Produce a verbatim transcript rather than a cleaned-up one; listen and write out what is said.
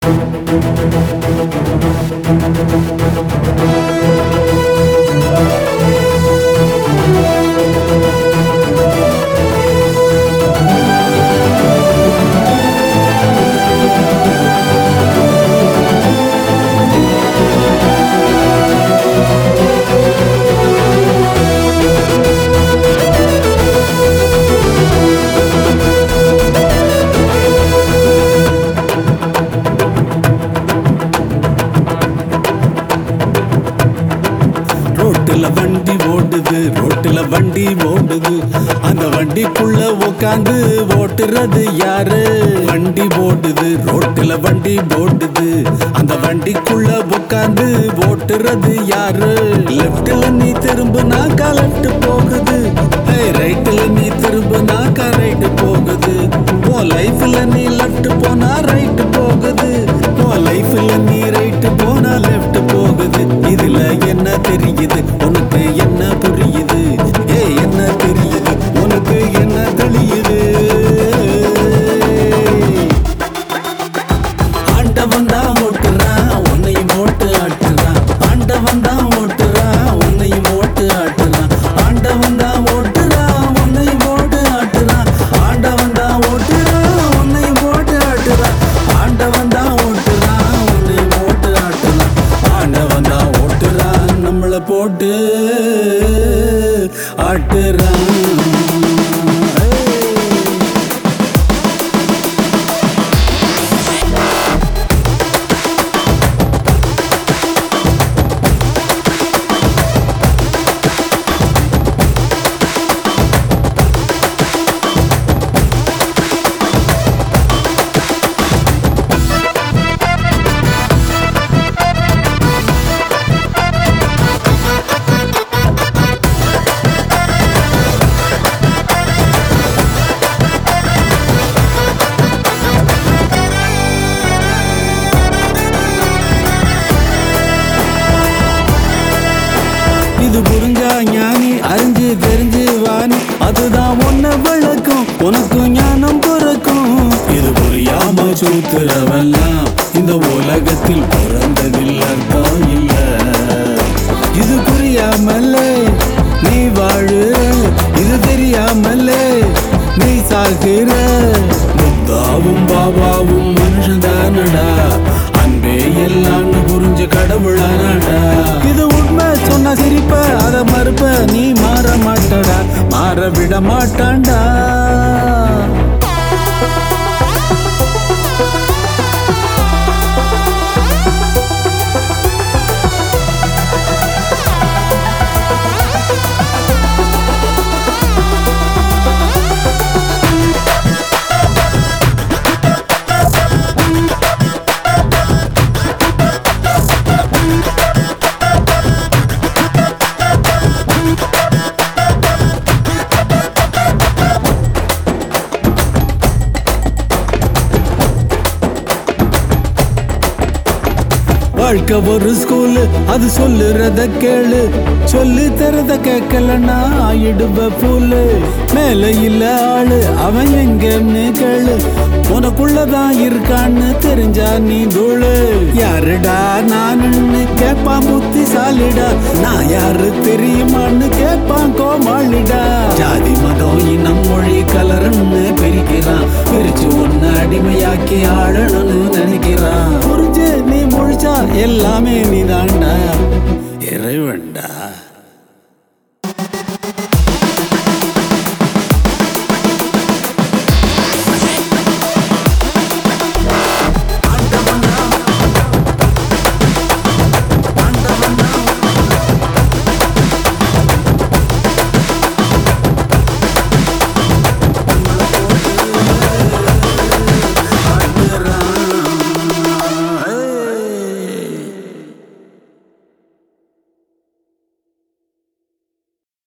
ரோட்டுல வண்டி ஓடுது, ரோட்டுல வண்டி ஓடுது, அந்த வண்டிக்குள்ள உட்காந்து ஓட்டுறது யாரு? வண்டி ஓடுது, ரோட்டுல வண்டி ஓடுது, அந்த வண்டிக்குள்ள உட்காந்து ஓட்டுறது யாரு? லெப்ட்ல நீ திரும்பினாக்கா லெப்ட் போகுது, ரைட்ல நீ திரும்பினாக்கா ரைட் போகுது. உன் லைஃப்ல நீ லெப்ட் போனா ரைட் போகுது, உன் லைஃப்ல நீ ரைட் போனா லெப்ட் போகுது. இதுல என்ன தெரியுது உனக்கு, என்ன புரியுது? ஏ என்ன தெரியுது உனக்கு, என்ன தெளியுது? ஆண்டவன் தான் ஓட்டுறான், உன்னையும் ஓட்டு ஆட்டுறான். ஆண்டவன் தான் ஓட்டுறான், உன்னையும் ஓட்டு ஆட்டுறான். ஆண்டவன் தான் ஓட்டுறான், உன்னையும் ஓட்டு ஆட்டுறான். ஆண்டவன் தான் ஓட்டுறான், உன்னையும் ஓட்டு ஆட்டுறான். ஆண்டவன் தான் ஓட்டுறான், உன்னையும் ஓட்டு ஆட்டுறான். ஆண்டவன் தான் ஓட்டுறான், நம்மளை போட்டு ஆட்டுறான். இது புரிஞ்சா ஞானி, அறிஞ்சு தெரிஞ்சு வாணி, அதுதான் ஒன்ன விளக்கும், உனக்கும் ஞானம் பிறக்கும். இது புரியாம சூத்துறவெல்லாம் இந்த உலகத்தில் பிறந்ததில் அர்த்தம் இல்ல. இது புரியாமலே நீ வாழு, இது தெரியாமலே நீ சாகுற. புத்தாவும் பாபாவும் மனுஷன்தானடா, அன்பே எல்லாம் புரிஞ்ச கடவுளானடா. இது உண்மை சொன்ன சிரிப்ப, அத மறுப்ப நீ மாற மாட்டடா, மாற விட மாட்டான்டா. வாழ்க்கை ஒரு ஸ்கூலு, அது சொல்லுறத கேளு, சொல்லி தரத கேட்கலன்னா ஆயிடுவ பூலு. மேல இல்ல ஆளு, அவன் எங்கன்னு கேளு, உனக்குள்ளதான் இருக்கான்னு தெரிஞ்சா நீ தூளு. யாருடா நானுன்னு கேட்பான் புத்திசாலிடா, நான் யாரு தெரியுமான்னு கேட்பான் கோமாளிடா. ஜாதி மதம் இனம் மொழி கலருன்னு பிரிக்கிறான், பிரிச்சு ஒன்னு அடிமையாக்கி ஆளணும்னு நினைக்கிறான்.